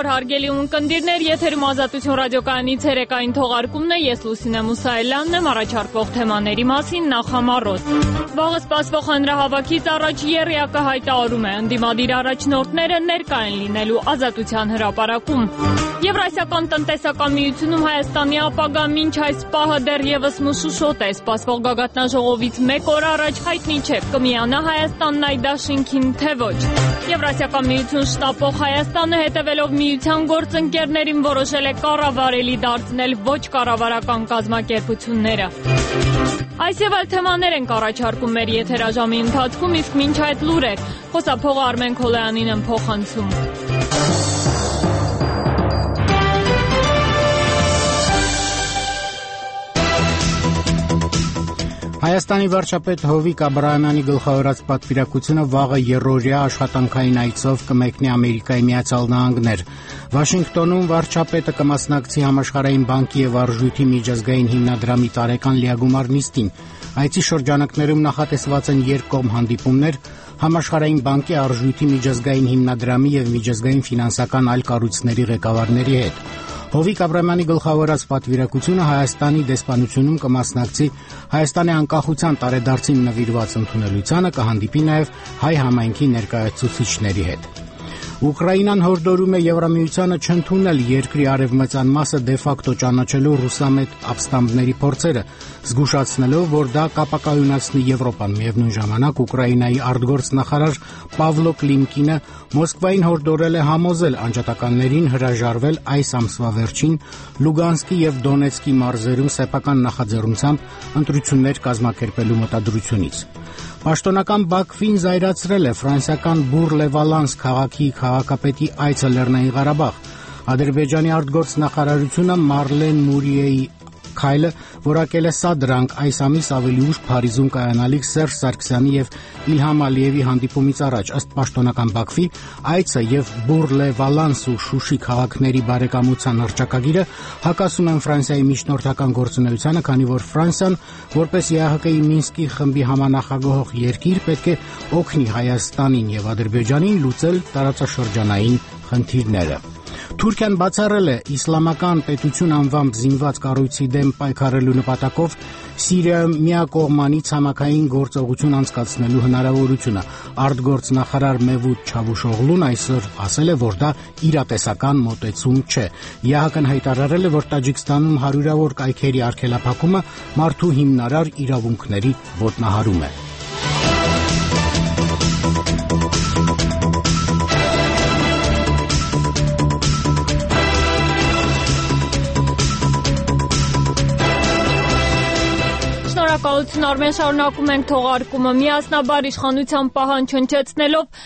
օր, հարգելի ունկնդիրներ, եթերում Ազատություն ռադիոկայանի ցերեկային թողարկումն է, ես Լուսինե Մուսայելյանն եմ, առաջարկվող թեմաների մասին նախ համառոտ։ Վաղը սպասվող հանրահավաքից առաջ եռյակը հայտարարում է, ընդդիմադիր առաջնորդները ներկա են լինելու Ազատության հրապարակում։ Եվրասիական տնտեսական միությունում Հայաստանի ապագա մինչ այս պահը դեռևս մշուշոտ է, սպասվող գագաթնաժողովից մեկ օր առաջ հայտնի չէ, կմիանա Հայաստանն այդ դաշինքին, թե ոչ։ Եվրասիական միություն շտապող Հայաստանը հետևելով միության գործընկերներին որոշել է կառավարելի դարձնել ոչ կառավարական կազմակերպությունները։ Այս եւ այլ թեմաներ ենք առաջարկում մեր եթերաժամի ընթացքում, իսկ մինչ այդ լուրեր, խոսափողը Արմեն Քոլյանին եմ փոխանցում։ Հայաստանի վարչապետ Հովիկ Աբրահամյանի գլխավորած պատվիրակությունը վաղը երրորդյա աշխատանքային այցով կմեկնի Ամերիկայի Միացյալ Նահանգներ։ Վաշինգտոնում վարչապետը կմասնակցի Համաշխարհային բանկի եւ Արժույթի միջազգային հիմնադրամի տարեկան լիագումար նիստին։ Այցի շրջանակներում նախատեսված են երկկողմ հանդիպումներ Համաշխարհային բանկի, Արժույթի միջազգային հիմնադրամի եւ միջազգային ֆինանսական այլ կառույցների ղեկավարների հետ։ Հովիկ Աբրահամյանի գլխավորած պատվիրակությունը Հայաստանի դեսպանությունում կմասնակցի Հայաստանի անկախության տարեդարձին նվիրված ընդունելությանը, կհանդիպի նաև հայ համայնքի ներկայացուցիչների հետ։ Ուկրաինան հորդորում է Եվրամիությանը չընդունել երկրի արևմտյան մասը դեֆակտո ճանաչելու ռուսամետ ապստամբների փորձերը, զգուշացնելով, որ դա կապակայունացնի Եվրոպան։ Միևնույն ժամանակ Ուկրաինայի արտգործնախարար Պավլո Կլիմկինը Մոսկվային հորդորել է համոզել անջատականներին հրաժարվել այս ամսվա վերջին Լուգանսկի եւ Դոնեցկի մարզերում սեփական նախաձեռնությամբ ընտրություններ կազմակերպելու մտադրությունից։ Պաշտոնական Բաքվին զայրացրել է ֆրանսիական Բուր-Լե-Վալանս քաղաքի քաղաքապետի այցը Լեռնային Ղարաբաղ։ Ադրբեջանի արտգործնախարարությունը Մարլեն Մուրիեի քայլը որակել է սա դրանք այս ամիս ավելի ուշ Փարիզում կայանալիք Սերժ Սարգսյանի եւ Իլհամ Ալիևի հանդիպումից առաջ։ Ըստ պաշտոնական Բաքվի այցը եւ Բուր-Լե-Վալանս ու Շուշի քաղաքների բարեկամության հռչակագիրը հակասում են Ֆրանսիայի միջնորդական գործունեությանը, քանի որ Ֆրանսիան, որպես ԵԱՀԿ-ի Մինսկի խմբի համանախագահող երկիր, պետք է օգնի Հայաստանին եւ Ադրբեջանին լուծել տարածաշրջանային խնդիրները։ Թուրքիան բացառել է իսլամական պետություն անվամբ զինված կառույցի դեմ պայքարելու նպատակով Սիրիայում միակողմանի ցամաքային գործողություն անցկացնելու հնարավորությունը։ Արտգործնախարար Մեվութ Չավուշօղլուն այսօր ասել է, որ դա իրատեսական մոտեցում չէ։ ԵԱՀԿ-ն հայտարարել է, որ Տաջիկստանում հարյուրավոր կայքերի արգելափակումը մարդու հիմնարար իրավունքների ոտնահարում է։ Շնորհակալություն Արմեն, շարունակում ենք թողարկումը միասնաբար իշխանության պահանջ հնչեցնելով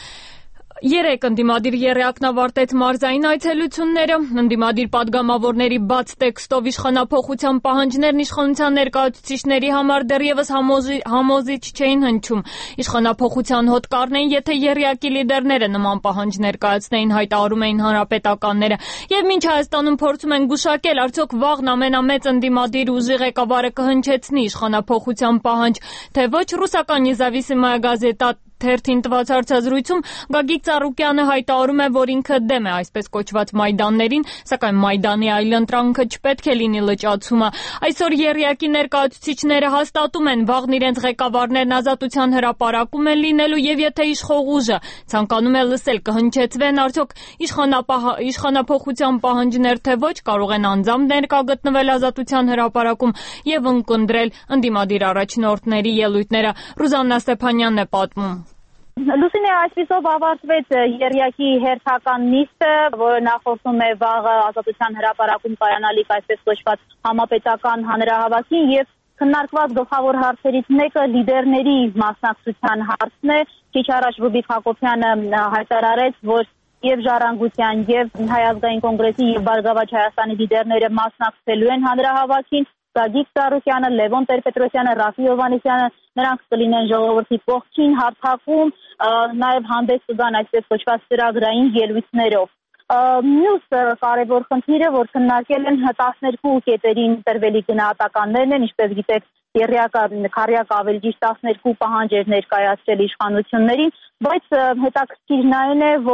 Երեք ընդդիմադիր եռյակն ավարտեց մարզային այցելությունները, ընդդիմադիր պատգամավորների բաց տեքստով իշխանափոխության պահանջներն իշխանության ներկայացուցիչների համար դեռևս համոզիչ չէին հնչում։ Իշխանափոխության հոտ կառնեին, եթե եռյակի լիդերները նման պահանջ ներկայացնեին, հայտարարում էին հանրապետականները։ Եվ մինչ Հայաստանում փորձում են գուշակել, արդյոք վաղն ամենամեծ ընդդիմադիր ուժի ղեկավարը կհնչեցնի իշխանափոխության պահանջ, թե ոչ, ռուսական Նեզավիսիմայա գազետա թերթին տված հարցազրույցում Գագիկ Ծառուկյանը հայտարարում է, որ ինքը դեմ է այսպես կոչված Մայդաններին, սակայն Մայդանի այլընտրանքը չպետք է լինի լճացումը։ Այսօր ԵՌԵԱԿ-ի ներկայացուցիչները հաստատում են, վաղն իրենց ղեկավարներն Ազատության հրապարակում են լինելու եւ եթե իշխող ուժը ցանկանում է լսել, կհնչեցվեն արդյոք իշխանափոխության պահանջներ, թե ոչ, կարող են անձամբ ներկա գտնվել Ազատության հրապարակում եւ ընկնդրել ընդդիմադիր առաջնորդների ելույթները։ Ռուզաննա Ստեփանյանն է պատմում։ Լուսինե, այսպիսով ավարտվեց ԵՌԵԱԿ-ի հերթական նիստը, որը նախորդում է վաղը Ազատության հրապարակում կայանալիք այսպես կոչված համապետական հանրահավաքին եւ քննարկված գլխավոր հարցերից մեկը լիդերների մասնակցության հարցն է։ Քիչ առաջ Ռուբիկ Հակոբյանը հայտարարեց, որ եւ Ժառանգության եւ Հայ ազգային կոնգրեսի եւ Բարգավաճ Հայաստանի լիդերները մասնակցելու են հանրահավաքին։ Գագիկ Ծառուկյանը, Լևոն Տեր-Պետրոսյանը, Ռաֆի Հովհաննիսյանը նրանք կլինեն ժողովրդի կողքին հարթակում, նաև հանդես կգան այսպես կոչված ծրագրային ելույթներով։ Մյուս կարևոր խնդիրը, որ քննարկել են 12 կետերին տրվելի գնահատականներն են, ինչպես գիտեք, ԵՌԵԱԿ-ը քառյակ ավելի ճիշտ 12 պահանջ էր ներկայացրել իշխանություններին, բայց հետաքրքիրն այն է, որ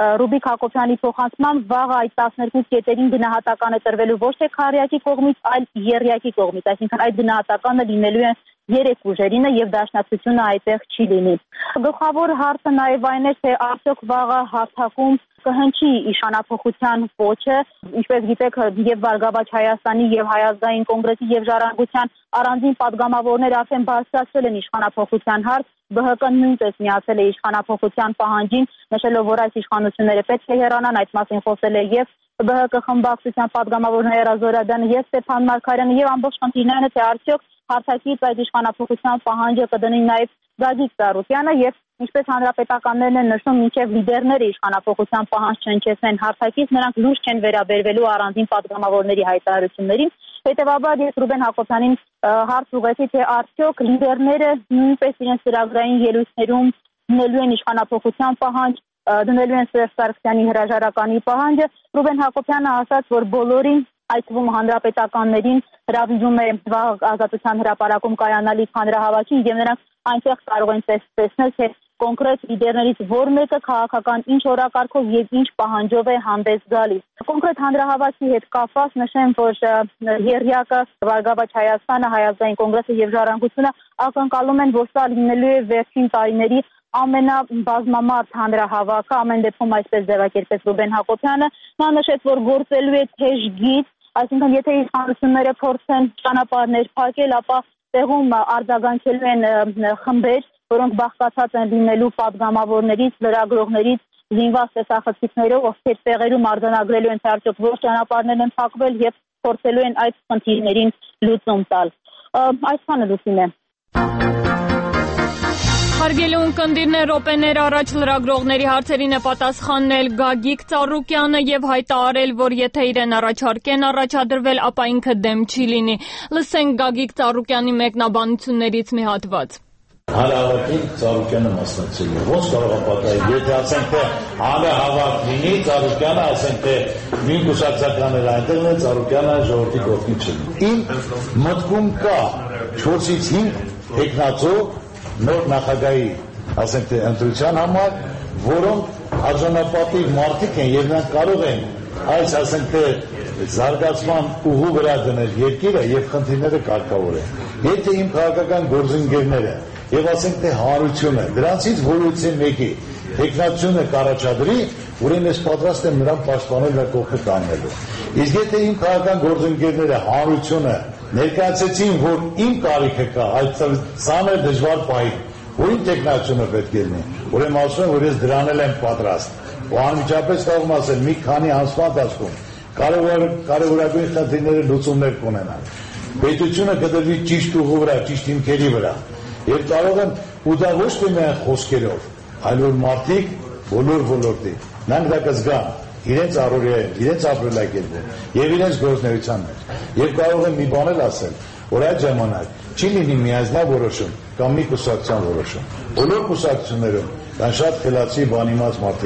Ռուբիկ Հակոբյանի փոխանցմամբ վաղը այդ 12 կետերին գնահատական է տրվելու ոչ թե քարյակի կողմից, այլ եռյակի կողմից, այսինքն այդ գնահատականը լինելու է 3 ուժերինը եւ դաշնակցությունը այդտեղ չի լինի։ Գլխավոր հարցը նաեւ այն է, թե արդյոք վաղը հարթակում կհնչի իշխանափոխության պոչը, ինչպես գիտեք, եւ Բարգավաճ Հայաստանի եւ Հայ ազգային կոնգրեսի եւ Ժառանգության առանձին падգամավորներ արդեն բարձրացրել են իշխանափոխության հարց, ԲՀԿ-ն նույնպես միացել է իշխանափոխության պահանջին, նշելով, որ այս իշխանությունները պետք է հեռանան, այդ մասին խոսել է եւ ԲՀԿ խմբակցության падգամավորներ Էրազ Զորադյանը եւ Ստեփան Մարգարյանը եւ ամբողջ խնդիրն այն է, թե արդյոք հարթակից այդ իշխանափոխության պահանջը կդնի նաեւ Գագիկ Ծառուկյանը եւ ինչպես հանրապետականներն են նշում, մինչև լիդերները իշխանափոխության պահանջ չհնչեցնեն հարթակից, նրանք լուրջ չեն վերաբերվելու առանձին падգամավորների հայտարարություններին։ Հետևաբար ես Ռուբեն Հակոբյանին հարց ուղղեցի, թե արդյոք լիդերները նույնպես իրենց ծրագրային ելույթներում դնելու են իշխանափոխության պահանջ, դնելու են Սերժ Սարգսյանի հրաժարականի պահանջը։ Ռուբեն Հակոբյանը ասաց, որ բոլորին, այդ թվում հանրապետականներին հրավիրում է վաղ Ազատության հրապարակում կայանալիք հանրահավաքին եւ նրանք այնտեղ կարող են տեսնել, թե կոնկրետ լիդերներից որ մեկը քաղաքական ինչ օրակարգով եւ ինչ պահանջով է հանդես գալիս։ Կոնկրետ հանրահավաքի հետ կապված նշեմ, որ եռյակը Բարգավաճ Հայաստանը, Հայ ազգային կոնգրեսը եւ Ժառանգությունը ակնկալում են, որ սա լինելու է վերջին տարիների ամենաբազմամարդ հանրահավաքը, ամեն դեպքում այսպես ձևակերպեց Ռուբեն Հակոբյանը։ Նա նշեց, որ գործելու է թեժ գիծ, այսինքն եթե իշխանությունները փորձեն ճանապարհներ փակել, ապա տեղում արձագանքելու են խմբեր, որոնք բաղկացած են լինելու падգամավորներից, լրագրողներից, զինված տեսախցիկներով, ովքեր տեղերում արձանագրելու են, թե արդյոք որ ճանապարհներ են փակվել եւ փորձելու են այդ խնդիրներին լուծում տալ։ Այսքանը լուսին է։ Հարգելի ունկնդիրներ, րոպեներ առաջ լրագրողների հարցերին է պատասխանել Գագիկ Ծառուկյանը եւ հայտարարել, որ եթե իրեն առաջարկեն առաջադրվել, ապա ինքը դեմ չի լինի։ Լսենք Գագիկ Ծառուկյանի մեկնաբանություններից մի հատված։ Հանրահավաքին Ծառուկյանը մասնակցել է։ Ոնց կարող է պատահել, եթե ասենք թե հանրահավաք լինի, Ծառուկյանը ասենք թե նույն կուսակցականներ այնտեղ են, Ծառուկյանը ժողովրդի կողքին չի։ Իմ մտքում կա 4-ից 5 տեխնացու նոր նախագահի, ասենք թե ընտրության համար, որոնք արժանապատիվ մարդիկ են եւ նրանք կարող են այս, ասենք թե զարգացման ուղու վրա դնել երկիրը եւ խնդիրները կարգավորել։ Եթե իմ քաղաքական գործընկերները եւ ասենք թե հանրությունը դրանցից որևիցե մեկի տեխնացիոնը կառաջադրի, ուրեմն ես պատրաստ եմ նրան պաշտպանել ու կողքը կանգնելու։ Իսկ եթե իմ քաղաքական գործընկերները հանրությունը ներկայացեցին, որ իմ կարիքը կա այդ ծանր դժվար պահին, որին տեխնացիոնը պետք է լինի, ուրեմն ասում եմ, որ ես դրան եմ պատրաստ։ Ու անմիջապես կարող եմ ասել, մի քանի ամսվա ընթացքում կարևորագույն խնդիրները լուծումներ կունենան։ Պետությունը կդրվի ճիշտ ուղու վրա, ճիշտ հիմքերի վրա։ Եվ կարող են, ու դա ոչ թե միայն խոսքերով, այլ որ մարդիկ բոլոր ոլորտի, նրանք դա կզգան իրենց առօրյայում, իրենց ապրելակերպում եւ իրենց գործունեության մեջ։ Եվ կարող եմ մի բան էլ ասել, որ այդ ժամանակ չի լինի միայնակ որոշում կամ մի կուսակցության որոշում։ Բոլոր կուսակցություններում կան շատ խելացի բանիմաց մարդիկ։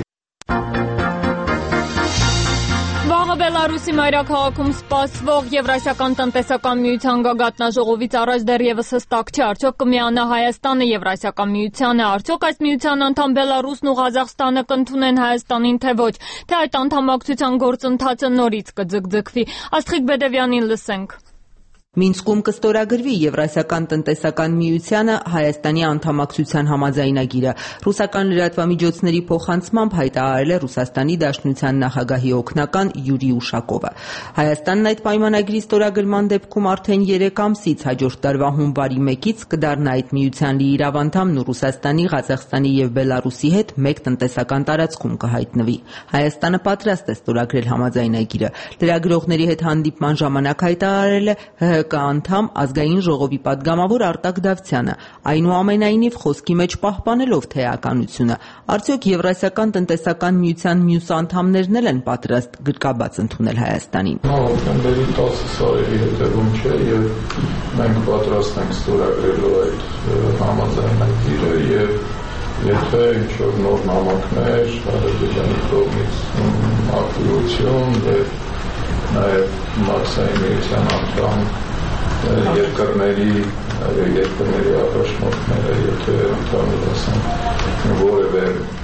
Բելարուսի մայրաքաղաքում սպասվող Եվրասիական տնտեսական միության գագաթնաժողովից առաջ դեռևս հստակ չէ, արդյոք կմիանա Հայաստանը Եվրասիական միությանը, արդյոք այս միության անդամ Բելարուսն ու Ղազախստանը կընդունեն Հայաստանին, թե ոչ, թե այդ անդամակցության գործընթացը նորից կձգձգվի։ Աստղիկ Բեդևյանին լսենք։ Մինսկում կստորագրվի Եվրասիական տնտեսական միությանը Հայաստանի անդամակցության համաձայնագիրը։ Ռուսական լրատվամիջոցների փոխանցմամբ հայտարարել է Ռուսաստանի Դաշնության նախագահի օգնական Յուրի Ուշակովը։ Հայաստանն այդ պայմանագրի ստորագրման դեպքում արդեն 3 ամսից հաջորդ տարվա հունվարի 1-ից կդառնա այդ միության լիիրավ անդամն ու Ռուսաստանի, Ղազախստանի եւ Բելարուսի հետ մեկ տնտեսական տարածքում կհայտնվի։ Հայաստանը պատրաստ է ստորագրել համաձայնագիրը։ Լրագրողների հետ հանդիպման ժամանակ հայտարարել է անդամ ազգային ժողովի падգամավոր Արտակ Դավթյանը, այնուամենայնիվ խոսքի մեջ պահպանելով թեականությունը, արդյոք Եվրասիական տնտեսական միության մյուս անդամներն էլ են պատրաստ գրկաբաց ընդունել Հայաստանին։ Հոկտեմբերի 10 սարերի հետևում չէ եւ մենք պատրաստ ենք ստորագրելու այդ համաձայնագիրը եւ եթե ինչ-որ նոր նամակներ Ադրբեջանի կողմից ակտիվություն եւ նաեւ Մաքսային միության անդամ երկրների առաջնորդները եթե ընդհանուր ասենք որևէ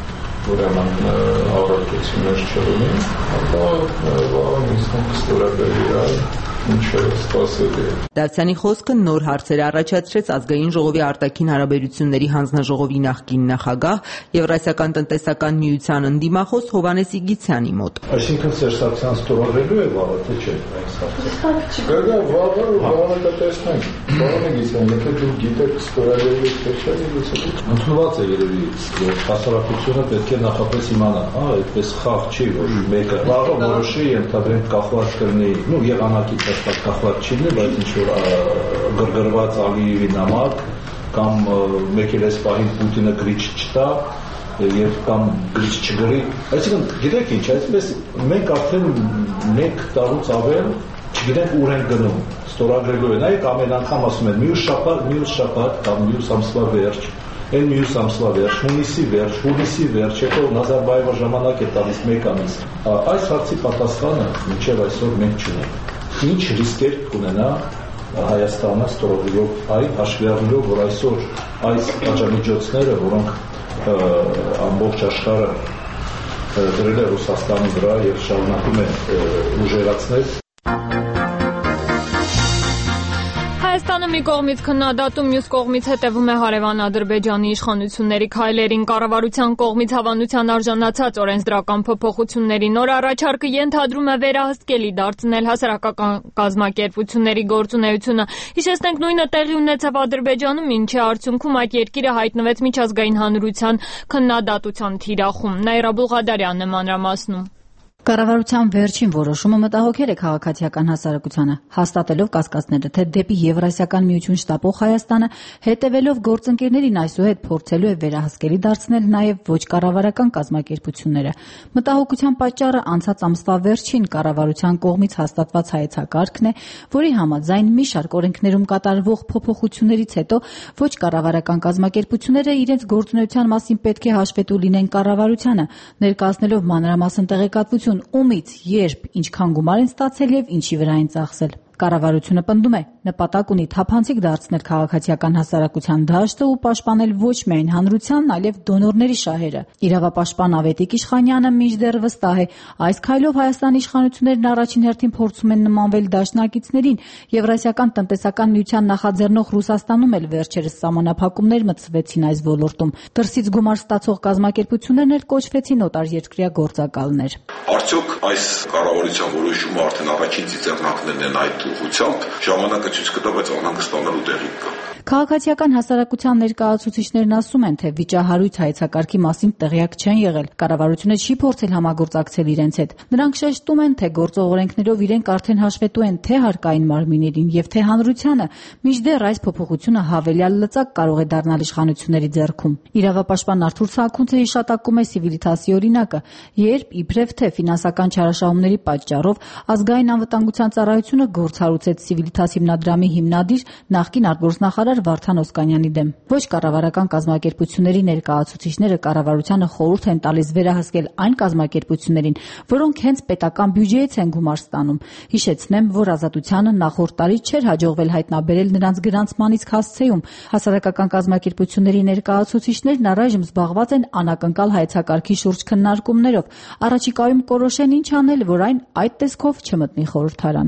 ուրեմն առարկություններ չունի, ապա նիստում կստորագրի ինչը սպասելի է։ Դավթյանի խոսքը նոր հարցեր առաջացրեց Ազգային ժողովի արտաքին հարաբերությունների հանձնաժողովի նախկին նախագահ Եվրասիական տնտեսական միության ընդդիմախոս Հովհաննես Իգիթյանի մոտ։ Այսինքն Սերժ Սարգսյանը ստորագրելու է վաղը, թե չէ, այս հարցը։ Գա վաղը կտեսնենք։ Պարոն Իգիթյան, եթե դուք գիտեք ստորագրելու թե չէ, ընդունված է երևի, որ հասարակությունը պետք է նախապես իմանա, այդպես խաղ չի, որ մեկը վաղը որոշի ընդհանրեն կախված կլինի, եղանակից կախված չի լինի, բայց ինչ-որ գրգռված Ալիևի նամակ կամ մեկ էլ այս պահին Պուտինը գրիչ չտա եւ կամ գրիչ չգրի, այսինքն գիտեք ինչ, այսպես մենք արդեն 1 տարուց ավել չգիտենք ուր են գնում, ստորագրելու են, այ ամեն անգամ ասում են մյուս շաբաթ կամ մյուս ամսվա վերջ, այն մյուս ամսվա վերջ, հունիսի վերջ, հետո Նազարբաևը ժամանակ է տալիս 1 ամիս։ Այս հարցի պատասխանը մինչև այսօր մենք չունենք։ Ինչ ռիսկեր կունենա Հայաստանը ստորագրելով այդ հաշվի առնելով, որ այսօր այս պատժամիջոցները, որոնք ամբողջ աշխարհը դրել է Ռուսաստանի վրա եւ շարունակում է ուժերացնել։ Հայաստանը մի կողմից քննադատում, մյուս կողմից հետևում է հարևան Ադրբեջանի իշխանությունների քայլերին։ Կառավարության կողմից հավանության արժանացած օրենսդրական փոփոխությունների նոր առաջարկը ենթադրում է վերահսկելի դարձնել հասարակական կազմակերպությունների գործունեությունը։ Հիշեցնենք, նույնը տեղի ունեցավ Ադրբեջանում, ինչի արդյունքում այդ երկիրը հայտնվեց միջազգային հանրության քննադատության թիրախում։ Նաիրա Բուլղադարյանն է մանրամասնում։ Կառավարության վերջին որոշումը մտահոգել է քաղաքացիական հասարակությանը, հաստատելով կասկածները, թե դեպի Եվրասիական միություն շտապող Հայաստանը հետևելով գործընկերներին այսուհետ փորձելու է վերահսկելի դարձնել նաև ոչ կառավարական կազմակերպությունները։ Մտահոգության պատճառը անցած ամսվա վերջին կառավարության կողմից հաստատված հայեցակարգն է, որի համաձայն մի շարք օրենքներում կատարվող փոփոխություններից հետո ոչ կառավարական կազմակերպությունները իրենց գործունեության մասին պետք է հաշվետու լինեն կառավարությանը, ներկայացնելով մանրամասն տեղեկատվություն ումից, երբ, ինչքան գումար են ստացել եւ ինչի վրա են ծախսել։ Կառավարությունը պնդում է, նպատակ ունի թափանցիկ դարձնել քաղաքացիական հասարակության դաշտը ու պաշտպանել ոչ միայն հանրությանն, այլև դոնորների շահերը։ Իրավապաշտպան Ավետիք Իշխանյանը մինչդեռ վստահ է, այս քայլով Հայաստանի իշխանություններն առաջին հերթին փորձում են նմանվել դաշնակիցներին։ Եվրասիական տնտեսական միության նախաձեռնող Ռուսաստանում էլ վերջերս սահմանափակումներ մտցվեցին այս ոլորտում։ Դրսից գումար ստացող կազմակերպություններն էլ կոչվեցին օտարերկրյա գործակալներ։ Արդյոք այս կառավարության որոշումը արդեն առաջին ծիծեռնակներն են այդ ուղղությամբ, ժամանակը ցույց կտա, բայց անհանգստանալու տեղի կա։ Քաղաքացիական հասարակության ներկայացուցիչներն ասում են, թե վիճահարույց հայեցակարգի մասին տեղյակ չեն եղել։ Կառավարությունը չի փորձել համագործակցել իրենց հետ։ Նրանք շեշտում են, թե գործող օրենքներով իրենք արդեն հաշվետու են թե հարկային մարմիններին եւ թե հանրությանը, մինչդեռ այս փոփոխությունը հավելյալ լծակ կարող է դառնալ իշխանությունների ձեռքում։ Իրավապաշտպան Արթուր Սահակունցը հիշատակում է Civitas-ի օրինակը, երբ իբրև թե ֆինանսական չարաշահումների պատճառով ազգային անվտանգության ծառայությունը գործառույցեց Civitas հիմնադրամի հիմնադիր նախկին արտգործնախարար Վարդան Օսկանյանի դեմ։ Ոչ կառավարական կազմակերպությունների ներկայացուցիչները կառավարությանը խորհուրդ են տալիս վերահսկել այն կազմակերպություններին, որոնք հենց պետական բյուջեից են գումար ստանում։ Հիշեցնեմ, որ Ազատությանը նախորդ տարի չէր հաջողվել հայտնաբերել նրանց գրանցմանից հասցեում։ Հասարակական կազմակերպությունների ներկայացուցիչներն առայժմ զբաղված են անակնկալ հայեցակարգի շուրջ քննարկումներով։ Առաջիկայում կորոշեն ինչ անել, որ այն այդ տեսքով չմտնի խորհրդարան։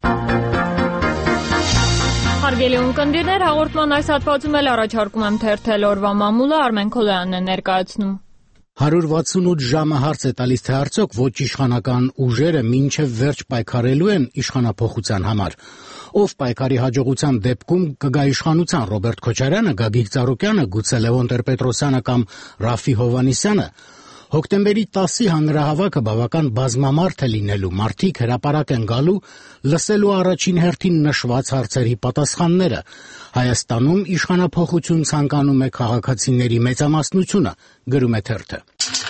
Հարգելի ունկնդիրներ, հաղորդման այս հատվածում էլ առաջարկում եմ թերթել օրվա մամուլը, Արմեն Քոլոյանն է ներկայացնում։ 168 ժամը հարց է տալիս, թե արդյոք ոչ իշխանական ուժերը մինչև վերջ պայքարելու են իշխանափոխության համար։ Ով պայքարի հաջողության դեպքում կգա իշխանության՝ Ռոբերտ Քոչարյանը, Գագիկ Ծառուկյանը, գուցե Լևոն Տեր-Պետրոսյանը կամ Ռաֆի Հովհաննիսյանը։ Հոկտեմբերի 10-ի հանրահավաքը բավական բազմամարդ է լինելու, մարդիկ հրապարակ են գալու լսելու առաջին հերթին նշված հարցերի պատասխանները։ Հայաստանում իշխանափոխություն ցանկանում է քաղաքացիների մեծամասնությունը, գրում է թերթը։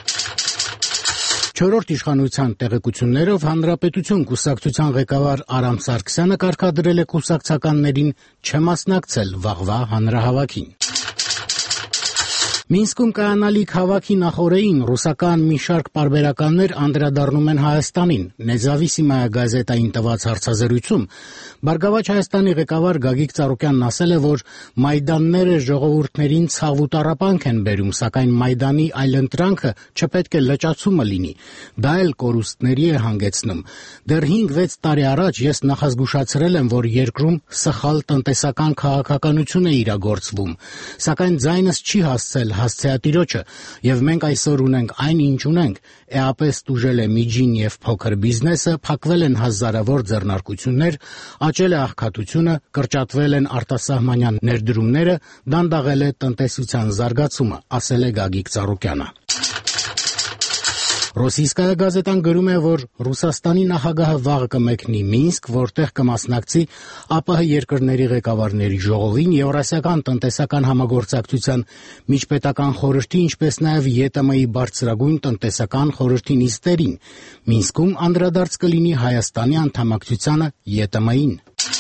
Չորրորդ իշխանության տեղեկություններով Հանրապետություն կուսակցության ղեկավար Արամ Սարգսյանը կարգադրել է կուսակցականներին չմասնակցել վաղվա հանրահավաքին։ Մինսկում կայանալիք հավաքի նախօրեին ռուսական մի շարք պարբերականներ անդրադառնում են Հայաստանին։ Նեզավիսիմայա գազետային տված հարցազրույցում Բարգավաճ Հայաստանի ղեկավար Գագիկ Ծառուկյանն ասել է, որ մայդանները ժողովուրդներին ցավ ու տառապանք են բերում, սակայն Մայդանի այլընտրանքը չպետք է լճացումը լինի։ Դա էլ կորուստների է հանգեցնում։ Դեռ 5-6 տարի առաջ ես նախազգուշացրել եմ, որ երկրում սխալ տնտեսական քաղաքականություն է իրագործվում, սակայն ձայնս չի հասցել հասցեատիրոջը, եւ մենք այսօր ունենք այն, ինչ ունենք։ Էապես տուժել է միջին եւ փոքր բիզնեսը, փակվել են հազարավոր ձեռնարկություններ, աճել է աղքատությունը, կրճատվել են արտասահմանյան ներդրումները, դանդաղել է տնտեսության զարգացումը, ասել է Գագիկ Ծառուկյանը։ Ռոսիյսկայա գազետան գրում է, որ Ռուսաստանի նախագահը վաղ կմեկնի Մինսկ, որտեղ կմասնակցի ԱՊՀ երկրների ղեկավարների ժողովին, Եվրասիական տնտեսական համագործակցության միջպետական խորհրդի, ինչպես նաև ԵՏՄ-ի բարձրագույն տնտեսական խորհրդի նիստերին։ Մինսկում անդրադարձ կլինի Հայաստանի անդամակցությանը ԵՏՄ-ին։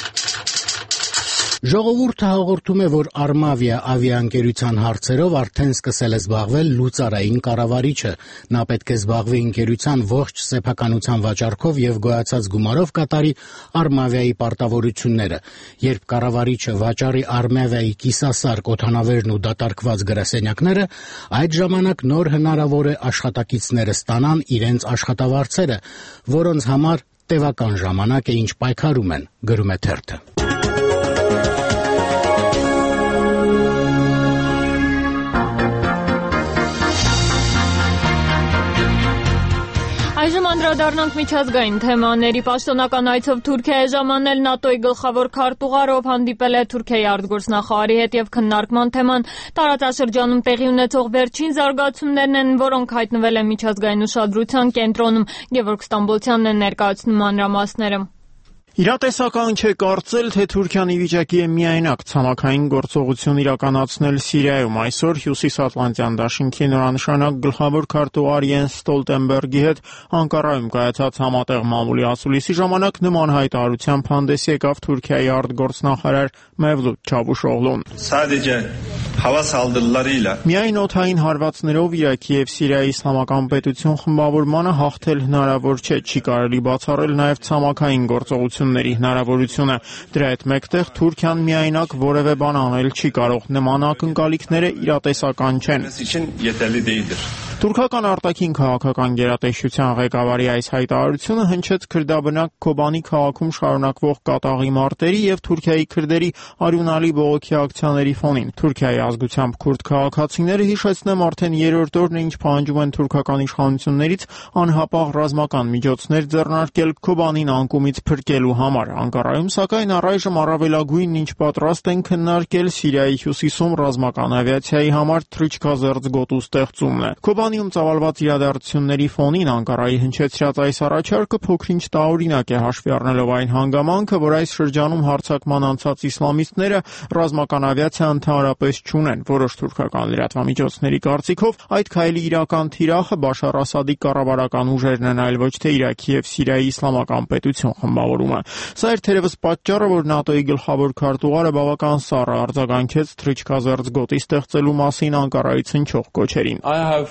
Ժողովուրդը հաղորդում է, որ Արմավիա ավիաընկերության հարցերով արդեն սկսել է զբաղվել լուծարային կառավարիչը։ Նա պետք է զբաղվի ընկերության ողջ սեփականության վաճառքով եւ գոյացած գումարով կատարի Արմավիայի պարտավորությունները։ Երբ կառավարիչը վաճառի Արմավիայի կիսասարք օդանավերն ու դատարկված գրասենյակները, այդ ժամանակ նոր հնարավոր է աշխատակիցները ստանան իրենց աշխատավարձերը, որոնց համար տևական ժամանակ է ինչ պայքարում են, գրում է թերթը։ Այժմ անդրադառնանք միջազգային թեմաների։ Պաշտոնական այցով Թուրքիա է ժամանել ՆԱՏՕ-ի գլխավոր քարտուղարը, ով հանդիպել է Թուրքիայի արտգործնախարարի հետ եւ քննարկման թեման տարածաշրջանում տեղի ունեցող վերջին զարգացումներն են, որոնք հայտնվել են միջազգային ուշադրության կենտրոնում։ Գևորգ Ստամբոլցյանն է ներկայացնում մանրամասները։ Իրատեսական չէ կարծել, թե Թուրքիան ի վիճակի է միայնակ ցամաքային գործողություն իրականացնել Սիրիայում։ Այսօր Հյուսիսատլանտյան դաշինքի նորանշանակ գլխավոր քարտուղար Յենս Ստոլտենբերգի հետ Անկարայում կայացած համատեղ մամուլի ասուլիսի ժամանակ նման հայտարարությամբ հանդես եկավ Թուրքիայի արտգործնախարար Մևլութ Չավուշօղլուն։ Միայն օդային հարվածներով Իրաքի եւ Սիրիայի իսլամական պետություն խմբավորմանը հաղթել հնարավոր չէ, չի կարելի բացառել նաեւ ցամաքային գործողությունների հնարավորությունը։ Դրա հետ մեկտեղ Թուրքիան միայնակ որևէ բան անել չի կարող։ Նման ակնկալիքները իրատեսական չեն։ Թուրքական արտաքին քաղաքական գերատեսչության ղեկավարի այս հայտարարությունը հնչեց քրդաբնակ Քոբանի քաղաքում շարունակվող կատաղի մարտերի եւ Թուրքիայի քրդերի արյունալի բողոքի ակցիաների ֆոնին։ Թուրքիայի ազգությամբ քուրդ քաղաքացիները, հիշեցնեմ, արդեն երրորդ օրն է ինչ պահանջում են թուրքական իշխանություններից անհապաղ ռազմական միջոցներ ձեռնարկել Քոբանին անկումից փրկելու համար։ Անկարայում, սակայն, առայժմ առավելագույնն ինչ պատրաստ են քննարկել Սիրիայի հյուսիսում ռազմական ավիացիայի համար թռիչքազերծ գոտու ստեղծումն է։ Քոբանիում ծավալված իրադարձությունների ֆոնին Անկարայի հնչեցրած այս առաջարկը փոքրինչ տարօրինակ է, հաշվի առնելով այն հանգամանքը, որ այս շրջանում հարձակման անցած իսլամիստները ռազմական ավիացիա ընդհանրապես չունեն։ Որոշ թուրքական լրատվամիջոցների կարծիքով այդ քայլի իրական թիրախը Բաշար Ասադի կառավարական ուժերն են, այլ ոչ թե Իրաքի եւ Սիրիայի իսլամական պետություն խմբավորումը։ Սա էր թերևս պատճառը, որ ՆԱՏՕ-ի գլխավոր քարտուղարը բավական սառը արձագանքեց թռիչքազերծ գոտի ստեղծելու մասին Անկարայից հնչող կոչերին։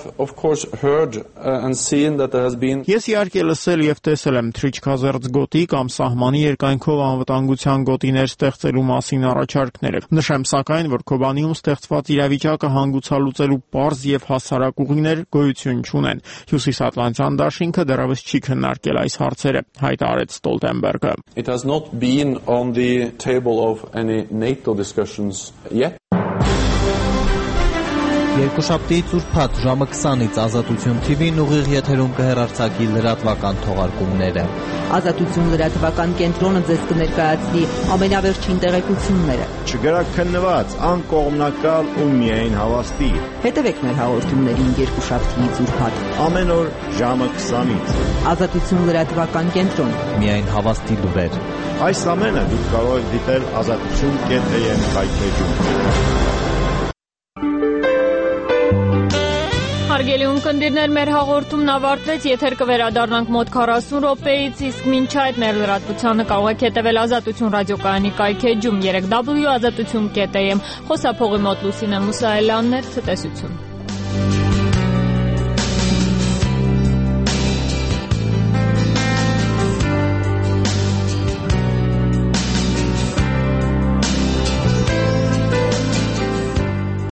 Ես իհարկե լսել եւ տեսել եմ թռիչքազերծ գոտի կամ սահմանի երկայնքով անվտանգության գոտիներ ստեղծելու մասին առաջարկները։ Նշեմ սակայն, որ Քոբանիում ստեղծված իրավիճակը հանգուցալուծելու պարզ եւ հասարակ ուղիներ գոյություն չունեն։ Հյուսիսատլանտյան դաշինքը դեռևս չի քննարկել այս հարցերը, հայտարարեց Ստոլտենբերգը։ It has not been on the table of any NATO discussions yet. Երկուշաբթիից ուրբաթ ժամը 20-ից Ազատություն TV-ն ուղիղ եթերում կհեռարձակի լրատվական թողարկումները։ Ազատություն լրատվական կենտրոնը ձեզ կներկայացնի ամենավերջին տեղեկությունները։ Չգրաքննված, անկողմնակալ ու միայն հավաստի։ Հետևեք մեր հաղորդումներին երկուշաբթիից ուրբաթ ամեն օր ժամը 20-ից։ Ազատություն լրատվական կենտրոն։ Միայն հավաստի լուրեր։ Այս ամենը դուք կարող եք դիտել azatutun.am հայթեջում։ Հարգելի ունկնդիրներ, մեր հաղորդումն ավարտվեց, եթեր կվերադառնանք մոտ 40 րոպեից, իսկ մինչ այդ մեր լրատվությանը կարող եք հետևել Ազատություն ռադիոկայանի կայքեջում 3w.azatutun.am։ Խոսափողի մոտ Լուսինե Մուսայելյանն էր, ցտեսություն։